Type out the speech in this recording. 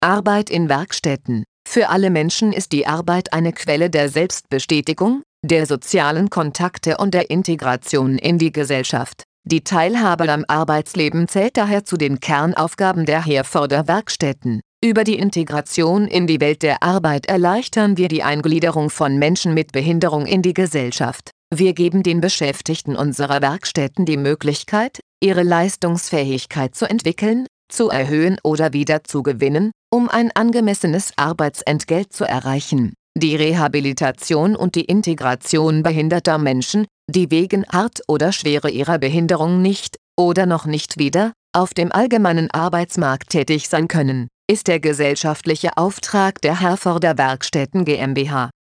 Arbeit in Werkstätten. Für alle Menschen ist die Arbeit eine Quelle der Selbstbestätigung, der sozialen Kontakte und der Integration in die Gesellschaft. Die Teilhabe am Arbeitsleben zählt daher zu den Kernaufgaben der Herforder Werkstätten. Über die Integration in die Welt der Arbeit erleichtern wir die Eingliederung von Menschen mit Behinderung in die Gesellschaft. Wir geben den Beschäftigten unserer Werkstätten die Möglichkeit, ihre Leistungsfähigkeit zu entwickeln, zu erhöhen oder wieder zu gewinnen, um ein angemessenes Arbeitsentgelt zu erreichen. Die Rehabilitation und die Integration behinderter Menschen, die wegen Art oder Schwere ihrer Behinderung nicht oder noch nicht wieder auf dem allgemeinen Arbeitsmarkt tätig sein können, ist der gesellschaftliche Auftrag der Herforder Werkstätten GmbH.